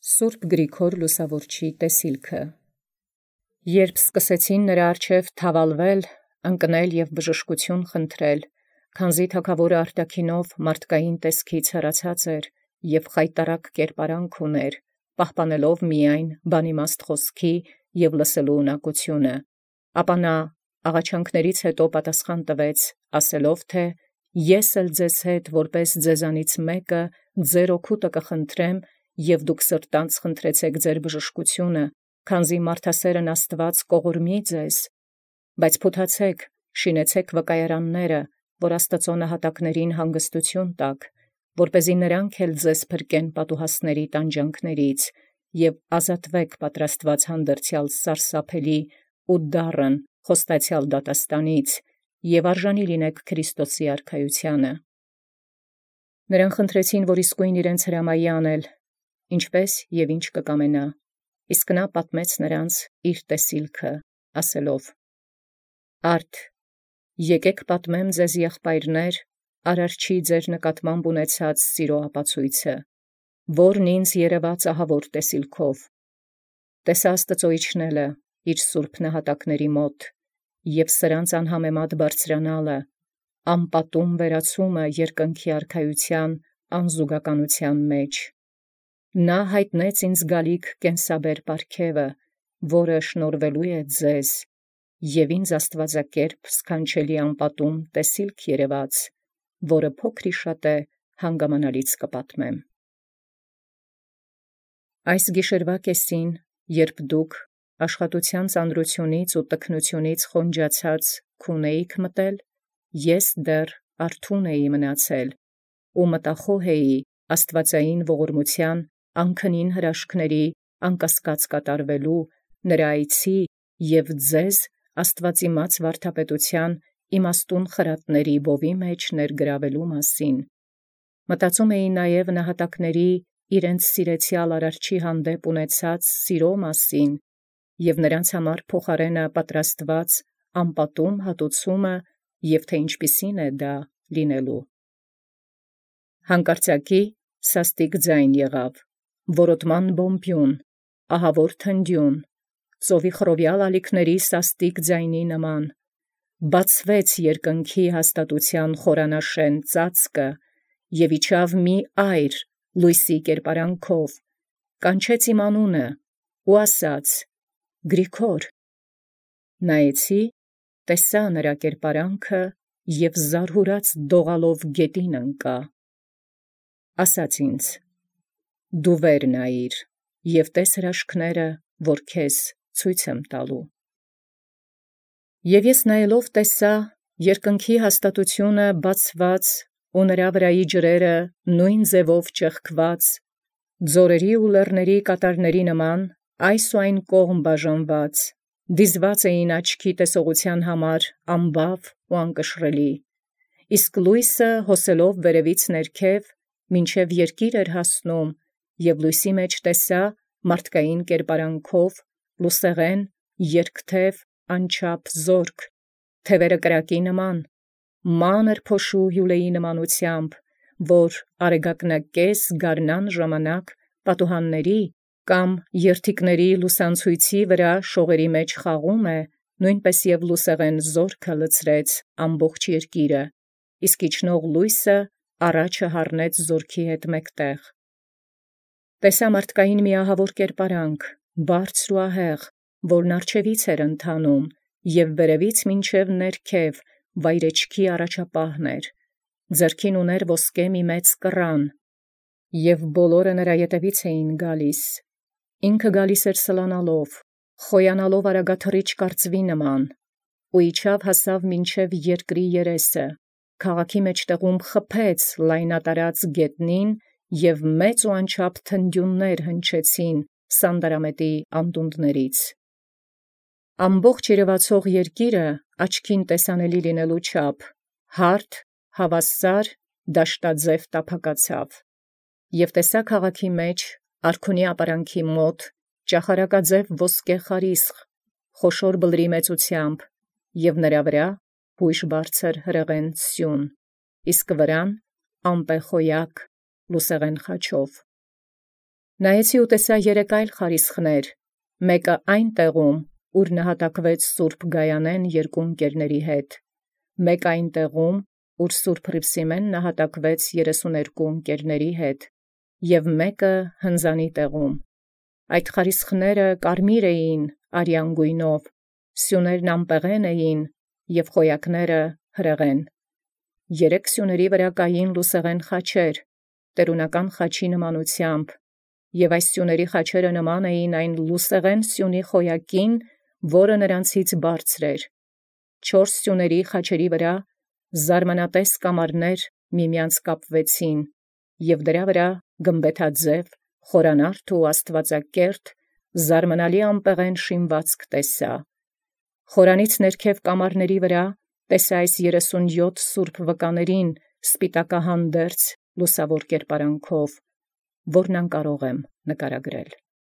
Սուրբ Գրիգոր Լուսավորչի տեսիլքը։ Երբ սկսեցին նրա առջև թավալվել, ընկնել և բժշկություն խնդրել, քանզի թագավորը արտաքինով մարդկային տեսքից հեռացած էր և խայտառակ կերպարանք ուներ, պահպանելով միայն բանիմաստ խոսքի և լսելու ունակությունը, ապա նա աղաչանքներից հետո պատասխան տվեց, ասելով թե «Ես էլ ձեզ հետ որպես ձեզանից մեկը ձեր օգուտը կխնդրեմ, և դուք սրտանց խնդրեցեք ձեր բժշկությունը, քանզի մարդասերն Աստուած կողորմի ձեզ, բայց փութացեք, շինեցեք վկայարանները, որ Աստծո նահատակներին հանգստություն տաք, որպեսզի նրանք էլ ձեզ փրկեն պատուհասների տանջանքներից և ազատվեք պատրաստված հանդերձյալ սարսափելի ու դառն խոստացյալ դատաստանից և արժանի լինեք Քրիստոսի արքայությանը։ Նրան խնդրեցին, որ իսկույն իրենց հրամայի անել, ինչպես և ինչ կկամենա, իսկ նա պատմեց նրանց իր տեսիլքը, ասելով. «Արդ, եկեք պատմեմ ձեզ եղբայրներ, Արարչի ձեր նկատմամբ ունեցած սիրո ապացույցը, որն ինձ երևաց ահավոր տեսիլքով. տեսա Աստծո իջնելը իր սուրբ նահատակների մոտ և սրանց անհամեմատ բարձրանալը, անպատում վերացումը երկնքի արքայության անզուգականության մեջ։ Նա հայտնեց ինձ գալիք կենսաբեր պարգևը, որը շնորհվելու է ձեզ, և ինձ աստվածակերպ սքանչելի անպատում տեսիլք երևաց, որը փոքրիշատե հանգամանալից կպատմեմ։ Այս գիշերվա կեսին, երբ դուք աշխատության ծանրությունից ու տքնությունից խոնջացած քուն էիք մտել, ես դեռ արթուն էի մնացել ու մտախոհ էի աստվածային ողորմության անքնին հրաշքների անկասկած կատարվելու նրա այցի և ձեզ աստվածիմաց վարդապետության իմաստուն խրատների բովի մեջ ներգրավելու մասին։ Մտածում էի նաև նահատակների իրենց սիրեցյալ Արարչի հանդեպ ունեցած սիրո մասին և նրանց համար փոխարենը պատրաստված անպատում հատուցումը և թե ինչպիսին է դա լինելու։ Հանկարծակի սաստիկ ձայն եղավ, որոտման բոմբյուն, ահավոր թնդյուն, ծովի խռովյալ ալիքների սաստիկ ձայնի նման, բացվեց երկնքի հաստատության խորանաշեն ծածկը և իջավ մի այր լույսի կերպարանքով, կանչեց իմ անունը ու ասաց. «Գրիգոր»։ Նայեցի, տեսա նրա կերպարանքը և զարհուրած դողալով գետին ընկա։ Ասաց ինձ. «Դու վեր նայիր և տես հրաշքները, որ քեզ ցույց եմ տալու»։ Եվ ես նայելով տեսա երկնքի հաստատությունը բացված ու նրա վրայի ջրերը նույն ձևով ճեղքված, ձորերի ու լեռների կատարների նման այս ու այն կողմ բաժանված, դիզված էին աչքի տեսողության համար անբավ ու անկշռելի, իսկ լույսը հոսելով վերևից ներքև մինչև երկիր էր հասնում, և լույսի մեջ տեսա մարդկային կերպարանքով լուսեղեն երկթև անչափ զորք, թևերը կրակի նման, մանր փոշու հյուրեի նմանությամբ, որ արեգակնակես գարնան ժամանակ պատուհանների կամ երթիկների լուսանցույցի վրա շողերի մեջ խաղում է, նույնպես և լուսեղեն զորքը լցրեց ամբողջ երկիրը, իսկ իջնող լույսը առաջը հառնեց զորքի հետ մեկտեղ։ Տեսա մարդկային մի ահավոր կերպարանք, բարձր ու ահեղ, որն առջևից էր ընթանում և վերևից մինչև ներքև վայրէջքի առաջապահն էր, ձեռքին ուներ ոսկե մի մեծ կռան, և բոլորը նրա ետևից էին գալիս, ինքը գալիս էր սլանալով, խոյանալով արագաթռիչ կարծվի նման, ու իջավ հասավ մինչև երկրի երեսը, քաղաքի մեջտեղում խփեց լայնատարած գետնին և մեծ ու անչափ թնդյուններ հնչեցին սանդարամետի անդունդներից։ Ամբողջ երևացող երկիրը աչքին տեսանելի լինելու չափ հարթ, հավասար, դաշտաձև տափակացավ, և տեսա քաղաքի մեջ արքունի ապարանքի մոտ ճախարակաձև ոսկե խարիսխ, խոշոր բլրի մեծությամբ, և նրա վրա հույժ բարձր հրեղեն սյուն, իսկ վրան ամպե խոյակ լուսեղեն խաչով։ Նայեցի ու տեսա երեք այլ խարիսխներ, մեկը այն տեղում, ուր նահատակվեց Սուրբ Գայանեն երկու ընկերների հետ, մեկ այն տեղում, ուր Սուրբ Հռիփսիմեն նահատակվեց 32 ընկերների հետ, և մեկը հնձանի տեղում։ Այդ խարիսխները կարմիր էին արյան գույնով, սյուներն ամպեղեն էին և խոյակները հրեղեն։ Երեք սյուների վրա կային լուսեղեն խաչեր, տերունական խաչի նմանությամբ, և այս սյուների խաչերը նման էին այն լուսեղեն սյունի խոյակին, որը նրանցից բարձր էր։ 4 սյուների խաչերի վրա զարմանատես կամարներ միմյանց կապվեցին, և դրա վրա գմբեթաձև, խորանարդ ու աստուածակերտ, զարմանալի ամպեղեն շինվածք տեսա։ Խորանից ներքև կամարների վրա տեսա այս 37 սուրբ վկաներին սպիտակահանդերձ լուսավոր կերպարանքով, որն անկարող եմ նկարագրել։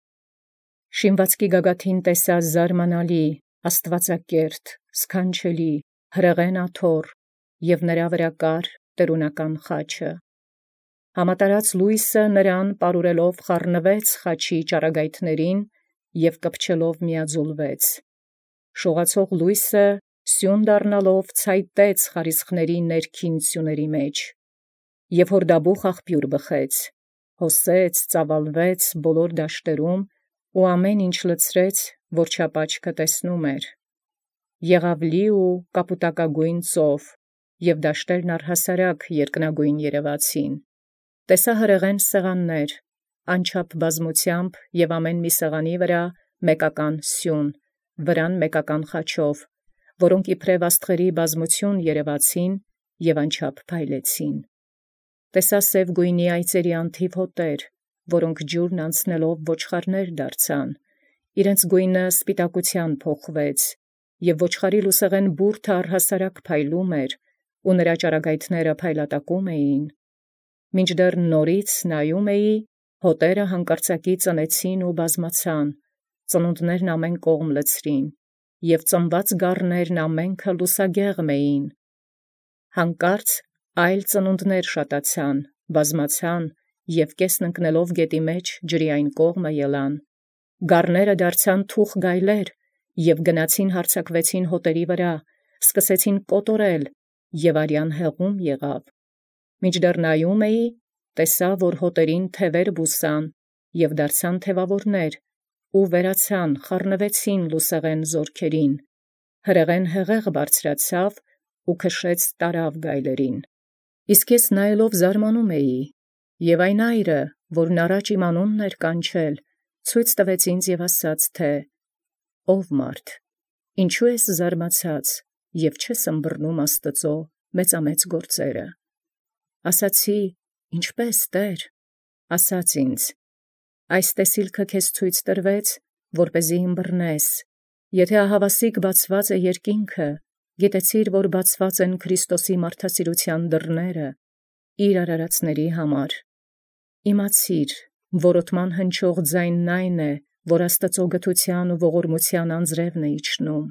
Շինվածքի գագաթին տեսա զարմանալի, աստվածակերտ, սքանչելի, հրեղեն աթոռ, և նրա վրա կար տերունական խաչը։ Համատարած լույսը նրան պարուրելով խառնվեց խաչի ճառագայթներին և կպչելով միաձուլվեց։ Շողացող լույսը սյուն դառնալով ցայտեց խարիսխների ներքին սյուների մեջ, և հորդաբուխ աղբյուր բխեց, հոսեց, ծավալվեց բոլոր դաշտերում ու ամեն ինչ լցրեց, որ չափաչքը տեսնում էր։ Եղավ լի ու կապուտակագույն ծով, և դաշտերն առհասարակ երկնագույն երևացին։ Տեսա հրեղեն սեղաններ, անչափ բազմությամբ և ամեն մի սեղանի վրա մեկական սյուն, վրան մեկական խաչով, որոնք իբրև աստղերի բազմություն երևացին և անչափ փայլեցին։ Տեսա սև գույնի այծերի անթիվ հոտեր, որոնք ջուրն անցնելով ոչխարներ դարձան, իրենց գույնը սպիտակության փոխվեց, և ոչխարի լուսեղեն բուրդը առհասարակ փայլում էր, ու նրա ճառագայթները փայլատակում էին։ Մինչդեռ նորից նայում էի, հոտերը հանկարծակի ծնեցին ու բազմացան, ծնունդներն ամեն կողմ լցրին, և ծնված գառներն ամենքը լուսագեղմ էին։ Հանկարծ այլ ծնունդներ շատացան, բազմացան և կեսն ընկնելով գետի մեջ ջրի այն կողմը ելան։ Գառները դարձան թուխ գայլեր և գնացին հարձակվեցին հոտերի վրա, սկսեցին կոտորել, և արյան հեղում եղավ։ Մինչդեռ նայում էի, տեսա, որ հոտերին թևեր բուսան և դարձան թևավորներ, ու վերացան, խառնվեցին լուսեղեն զորքերին, հրեղեն հեղեղ բարձրացավ ու քշեց տարավ գայլերին։ Իսկ ես նայելով զարմանում էի, և այն այրը, որն առաջ իմ անունն էր կանչել, ցույց տվեց ինձ և ասաց, թե «Ով մարդ, ինչու ես զարմացած և չես ըմբռնում Աստծո մեծամեծ գործերը»։ Ասացի. «Ինչպե՞ս, Տեր»։ Ասաց ինձ. «Այս տեսիլքը քեզ ցույց տրվեց, որպեսզի ըմբռնես. եթե ահավասիկ բացված է երկինքը, գիտեցիր, որ բացված են Քրիստոսի մարդասիրության դռները իր արարածների համար։ Իմացիր, որոտման հնչող ձայնն այն է, որ Աստծո գթության ու ողորմության անձրևն է իջնում։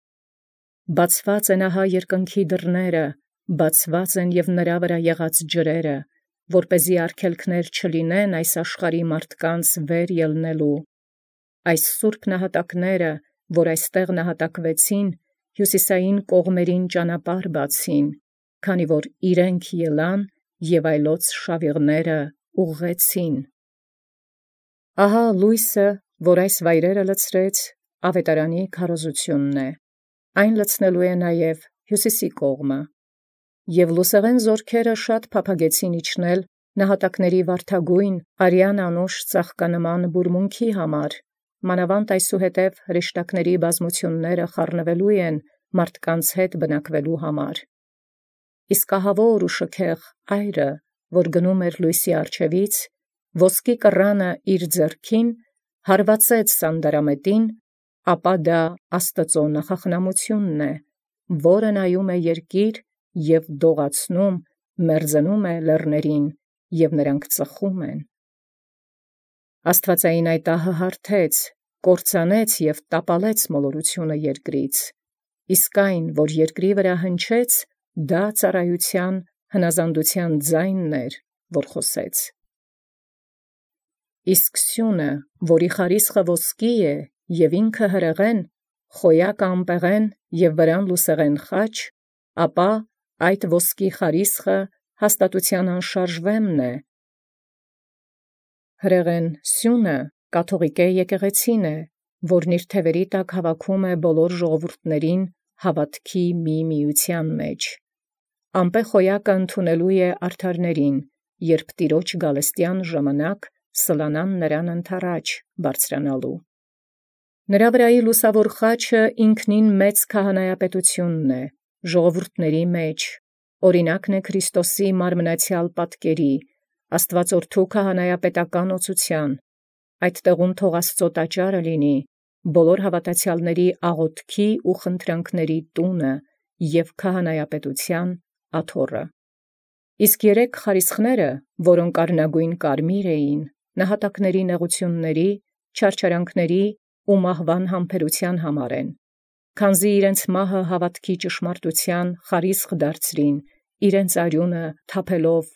Բացված են ահա երկնքի դռները, բացված են և նրա վրա եղած ջրերը, որպեսզի արգելքներ չլինեն այս աշխարհի մարդկանց վեր ելնելու։ Այս սուրբ նահատակները, որ այստեղ նահատակվեցին, հյուսիսային կողմերին ճանապարհ բացին, քանի որ իրենք ելան և այլոց շավիղները ուղղեցին»։ Ահա լույսը, որ այս վայրերը լցրեց, ավետարանի քարոզությունն է, այն լցնելու է նաև հյուսիսի կողմը։ Եվ լուսեղեն զորքերը շատ փափագեցին իջնել նահատակների վարդագույն արյան անուշ ծաղկանման բուրմունքի համար, մանավանդ այսուհետև հրեշտակների բազմությունները խառնվելու են մարդկանց հետ բնակվելու համար։ Իսկ ահավոր ու շքեղ այրը, որ գնում էր լույսի առջևից, ոսկի կռանը իր ձեռքին, հարվածեց սանդարամետին, ապա դա Աստծո նախախնամությունն է, որը նայում է երկիր և դողացնում, մերձնում է լեռներին, և նրանք ծխում են։ Աստվածային այդ ահը հարթեց, կործանեց և տապալեց մոլորությունը երկրից, իսկ այն, որ երկրի վրա հնչեց, դա ծառայության հնազանդության ձայնն էր, որ խոսեց։ իսկ սյունը, որի խարիսխը ոսկի է, և ինքը հրեղեն, խոյակ ամպեղեն և վրան լուսեղեն խաչ, ապա այդ ոսկի խարիսխը հաստատության անշարժվեմն է։ Հրեղեն սյունը կաթողիկե եկեղեցին է, որն իր թևերի տակ հավաքում է բոլոր ժողովուրդներին հավատքի մի միության մեջ։ Ամպե խոյակը ընդունելու է արդարներին, երբ տիրոջ գալստյան ժամանակ սլանան նրան ընթառաջ բարձրանալու։ Նրա վրայի լուսավոր խաչը ինքնին մեծ քահանայապետությունն է, ժողովուրդների մեջ, օրինակն է Քրիստոսի մարմնացյալ պատկերի, Աստվածորդու քահանայապետական օծության, այդ տեղում թող Աստծո տաճարը լինի, բոլոր հավատացյալների աղոթքի ու խնդրանքների տունը և քահանայապետության աթոռը։ Իսկ երեք խարիսխները, որոնք արնագույն կարմիր էին, նահատակների նեղությունների, չարչարանքների ու մահվան համբերության համար են, քանզի իրենց մահը հավատքի ճշմարտության խարիսխ դարձրին, իրենց արյունը թափելով։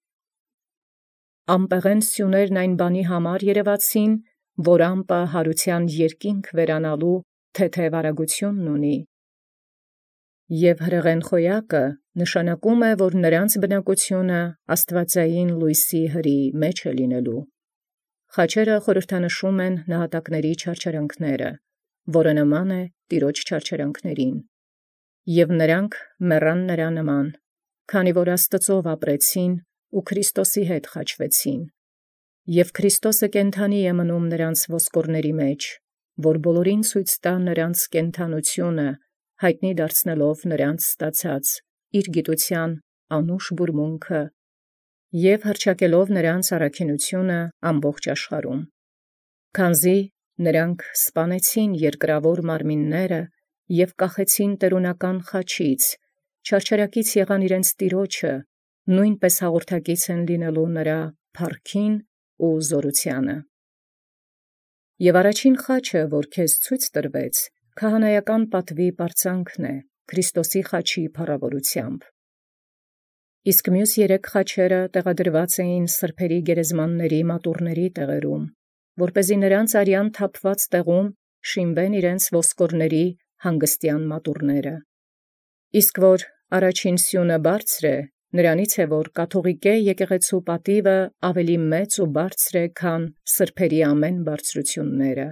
Ամպեղեն սյուներն այն բանի համար երևացին, որ ամպը հարության երկինք վերանալու թեթև արագությունն ունի։ Եվ հրեղեն խոյակը նշանակում է, որ նրանց բնակությունը աստվածային լույսի հրի մեջ է լինելու։ Խաչերը խորհրդանշում են նահատակների չարչարանքները, որը նման է տիրոջ չարչարանքներին։ Եվ նրանք մեռան նրա նման, քանի որ Աստծով ապրեցին ու Քրիստոսի հետ խաչվեցին։ Եվ Քրիստոսը կենդանի է մնում նրանց ոսկորների մեջ, որ բոլորին ցույց տա նրանց կենդանությունը, հայտնի դարձնելով նրանց ստացած իր գիտության անուշ բուրմունքը և հռչակելով նրանց առաքինությունը ամբողջ աշխարհում։ Քանզի նրանք սպանեցին երկրավոր մարմինները և կախեցին տերունական խաչից, չարչարակից եղան իրենց տիրոջը, նույնպես հաղորդակից են լինելու նրա փառքին ու զորությանը։ Եվ առաջին խաչը, որ քեզ ցույց տրվեց, քահանայական պատվի պարծանքն է, Քրիստոսի խաչի փառավորությամբ։ Իսկ մյուս երեք խաչերը տեղադրված էին սրբերի գերեզմանների մատուռների տեղերում, որպեսզի նրանց արյան թափված տեղում շինվեն իրենց ոսկորների հանգստյան մատուռները։ Իսկ որ առաջին սյունը բարձր է, նրանից է, որ կաթողիկե եկեղեցու պատիվը ավելի մեծ ու բարձր է, քան սրբերի ամեն բարձրությունները։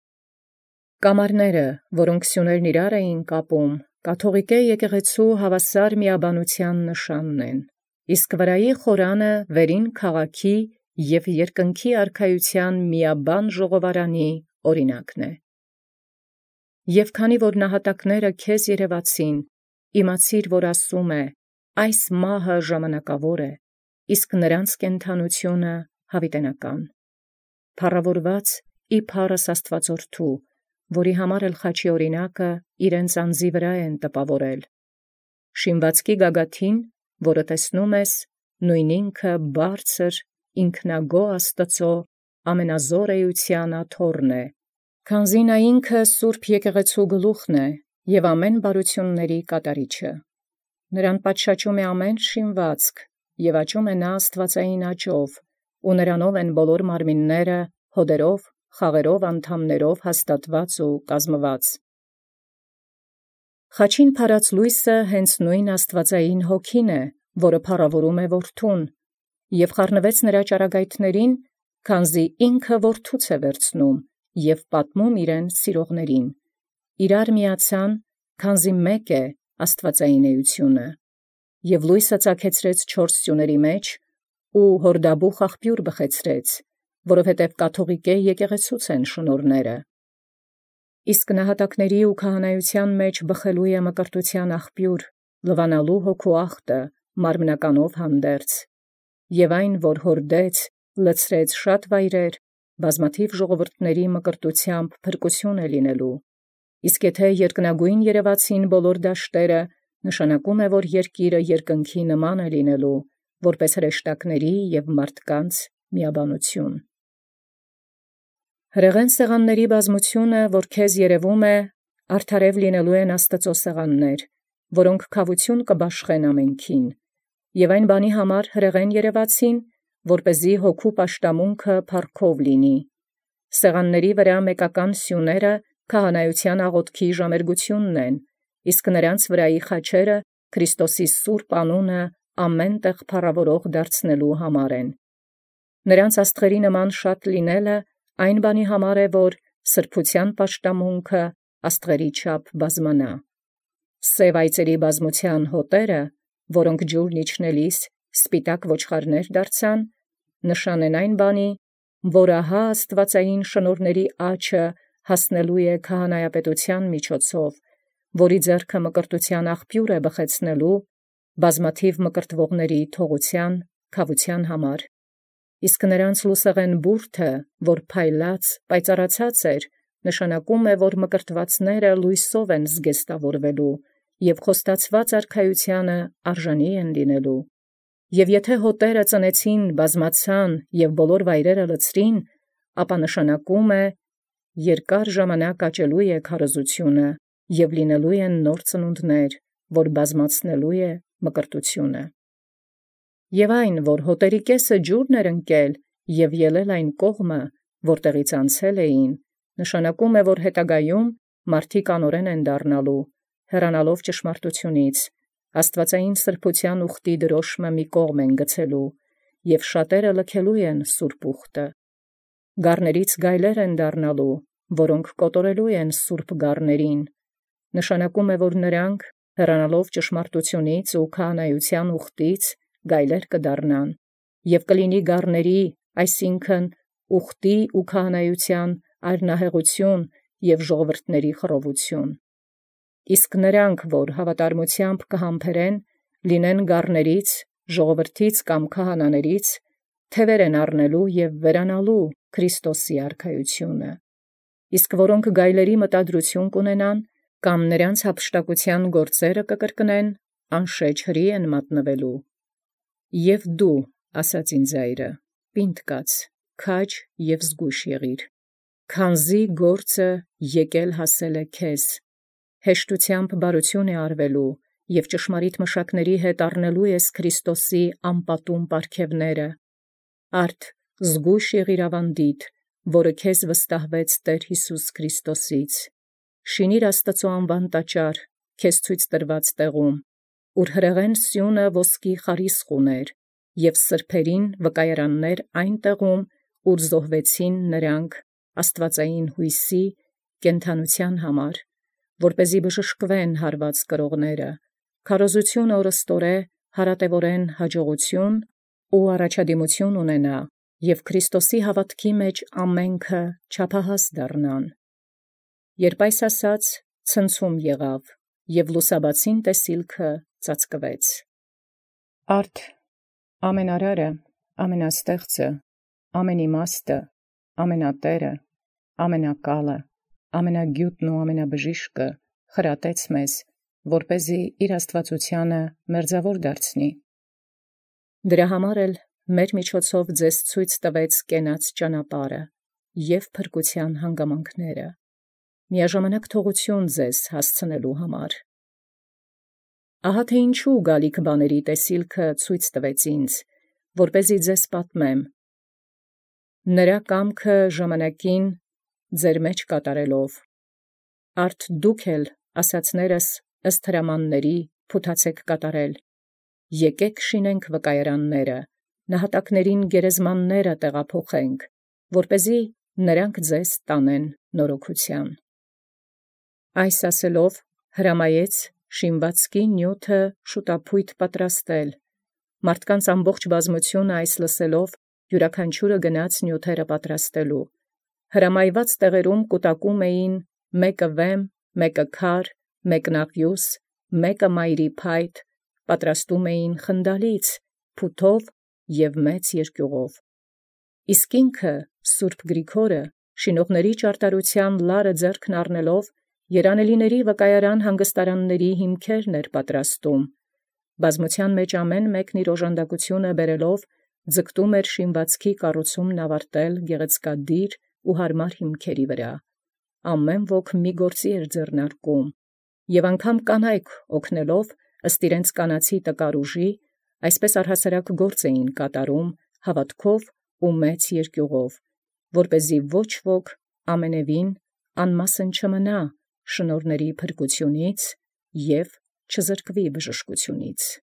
Կամարները, որոնք սյուներն իրար էին կապում, կաթողիկե եկեղեցու հավասար միաբանության նշանն են, իսկ վրայի խորանը վերին քաղաքի և երկնքի արքայության միաբան ժողովարանի օրինակն է։ Եվ քանի որ նահատակները քեզ երևացին, իմացիր, որ ասում է. այս մահը ժամանակավոր է, իսկ նրանց կենդանությունը հավիտենական։ Փառավորված իբարս Աստվածորդու, որի համար էլ խաչի օրինակը իրենց անձի վրա են տպավորել։ Շինվածքի գագաթին, որը տեսնում ես, նույն ինքը բարձր, ինքնագո Աստծո ամենազոր էության աթոռն է, քանզի նա ինքը սուրբ եկեղեցու գլուխն է և ամեն բարությունների կատարիչը։ Նրան պատշաճում է ամեն շինվածք, և աճում է նա աստվածային աճով, ու նրանով են բոլոր մարմինները հոդերով, խաղերով, անդամներով հաստատված ու կազմված։ Խաչին փարած լույսը հենց նույն աստվածային հոգին է, որը փառավորում է որդուն, և խառնվեց նրա ճառագայթներին, քանզի ինքը որդուց է վերցնում և պատմում իրեն սիրողներին։ Իրար միացան, քանզի մեկ է աստվածային էությունը, և լույսը ծագեցրեց չորս սյուների մեջ ու հորդաբուխ աղբյուր բխեցրեց, որովհետև կաթողիկե եկեղեցուց են շնորհները։ Իսկ նահատակների ու քահանայության մեջ բխելու է մկրտության աղբյուր, լվանալու հոգու աղտը մարմնականով հանդերձ, և այն, որ հորդեց, լցրեց շատ վայրեր, բազմաթիվ ժողովուրդների մկրտությամբ փրկություն է լինելու։ Իսկ եթե երկնագույն երևացին բոլոր դաշտերը, նշանակում է, որ երկիրը երկնքի նման է լինելու, որպես հրեշտակների և մարդկանց միաբանություն։ Հրեղեն սեղանների բազմությունը, որ քեզ երևում է, արդարև լինելու են Աստծո սեղաններ, որոնք քավություն կբաշխեն ամենքին, և այն բանի համար հրեղեն երևացին, որպեսզի հոգու պաշտամունքը փառքով լինի։ Սեղանների վրա մեկական սյուները քահանայության աղոթքի ժամերգությունն են, իսկ նրանց վրայի խաչերը Քրիստոսի սուրբ անունը ամեն տեղ փառավորող դարձնելու համար են։ Նրանց աստղերի նման շատ լինելը այն բանի համար է, որ սրբության պաշտամունքը աստղերի չափ բազմանա։ Սև այծերի բազմության հոտերը, որոնք ջուրն իջնելիս սպիտակ ոչխարներ դարձան, նշան են այն բանի, որ ահա աստվածային շնորհների աճը հասնելու է քահանայապետության միջոցով, որի ձեռքը մկրտության աղբյուր է բխեցնելու բազմաթիվ մկրտվողների թողության, քավության համար։ Իսկ նրանց լուսեղեն բուրդը, որ փայլած, պայծառացած էր, նշանակում է, որ մկրտվածները լույսով են զգեստավորվելու և խոստացված արքայությանը արժանի են լինելու։ Եվ եթե հոտերը ծնեցին, բազմացան և բոլոր վայրերը լցրին, ապա նշանակում է երկար ժամանակ աճելու է քարոզությունը և լինելու են նոր ծնունդներ, որ բազմացնելու է մկրտությունը։ Եվ այն, որ հոտերի կեսը ջուրն էր ընկել և ելել այն կողմը, որտեղից անցել էին, նշանակում է, որ հետագայում մարդիկ անօրեն են դառնալու, հեռանալով ճշմարտությունից, աստվածային սրբության ուխտի դրոշմը մի կողմ են գցելու, և շատերը լքելու են սուրբ ուխտը։ Գառներից գայլեր են դառնալու, որոնք կոտորելու են սուրբ գառներին, նշանակում է, որ նրանք, հեռանալով ճշմարտությունից ու քահանայության ուխտից, գայլեր կդառնան, և կլինի գառների, այսինքն ուխտի ու քահանայության արնահեղություն և ժողովրդների խռովություն։ Իսկ նրանք, որ հավատարմությամբ կհամբերեն, լինեն գառներից, ժողովրդից կամ քահանաներից, թևեր են առնելու և վերանալու Քրիստոսի արքայությունը։ Իսկ որոնք գայլերի մտադրություն կունենան, կամ նրանց հափշտակության գործերը կկրկնեն, անշեջ հրի են մատնվելու։ Եվ դու, ասաց ինձ այրը, պինդ կաց, քաջ և զգույշ եղիր, քանզի գործը եկել հասել է քեզ, հեշտությամբ բարություն է արվելու, և ճշմարիտ մշակների հետ առնելու ես Քրիստոսի անպատում պարգևները։ Արդ զգույշ եղիր ավանդիդ, որը քեզ վստահվեց Տեր Հիսուս Քրիստոսից։ Շինիր Աստծո անվան տաճար, քեզ ցույց տրված տեղում, ուր հրեղեն սյունը ոսկի խարիսխ ուներ, և սրբերին վկայարաններ այն տեղում, ուր զոհվեցին նրանք աստվածային հույսի կենդանության համար, որպեսզի բժշկվեն հարված կրողները, քարոզություն օրըստորե հարատևորեն հաջողություն ու առաջադիմություն ունենա, և Քրիստոսի հավատքի մեջ ամենքը չափահաս դառնան։ Երբ այս ասաց, ցնցում եղավ, և լուսաբացին տեսիլքը ծածկվեց։ Արդ ամենարարը, ամենաստեղծը, ամենիմաստը, ամենատերը, ամենակալը, ամենագյուտն ու ամենաբժիշկը խրատեց մեզ, որպեսզի իր աստվածությանը մերձավոր դարձնի։ Դրա համար էլ մեր միջոցով ձեզ ցույց տվեց կենաց ճանապարհը և փրկության հանգամանքները, միաժամանակ թողություն ձեզ հասցնելու համար։ Ահա թե ինչու գալիք բաների տեսիլքը ցույց տվեց ինձ, որպեսզի ձեզ պատմեմ, նրա կամքը ժամանակին ձեր մեջ կատարելով։ Արդ դուք էլ ասացներս ըստ հրամանների փութացեք կատարել։ Եկեք շինենք վկայարանները, նահատակներին գերեզմանները տեղափոխենք, որպեսզի նրանք ձեզ տանեն նորոգության։ Այս ասելով հրամայեց շինվածքի նյութը շուտափույթ պատրաստել։ Մարդկանց ամբողջ բազմությունը այս լսելով յուրաքանչյուրը գնաց նյութերը պատրաստելու։ Հրամայված տեղերում կուտակում էին մեկը վեմ, մեկը քար, մեկն աղյուս, մեկը մայրի փայտ, պատրաստում էին խնդալից, փութով և մեծ երկյուղով։ Իսկ ինքը Սուրբ Գրիգորը շինողների ճարտարության լարը ձեռքն առնելով երանելիների վկայարան հանգստարանների հիմքերն էր պատրաստում։ Բազմության մեջ ամեն մեկն իր օժանդակությունը բերելով ձգտում էր շինվածքի կառուցումն ավարտել գեղեցկադիր ու հարմար հիմքերի վրա։ Ամեն ոք մի գործի էր ձեռնարկում, և անգամ կանայք օգնելով ըստ իրենց կանացի տկար ուժի, այսպես առհասարակ գործ էին կատարում հաւատքով ու մեծ երկյուղով, որպեսզի ոչ ոք ամենևին անմասն չմնա շնորհների փրկութենից և չզրկվի բժշկութենից։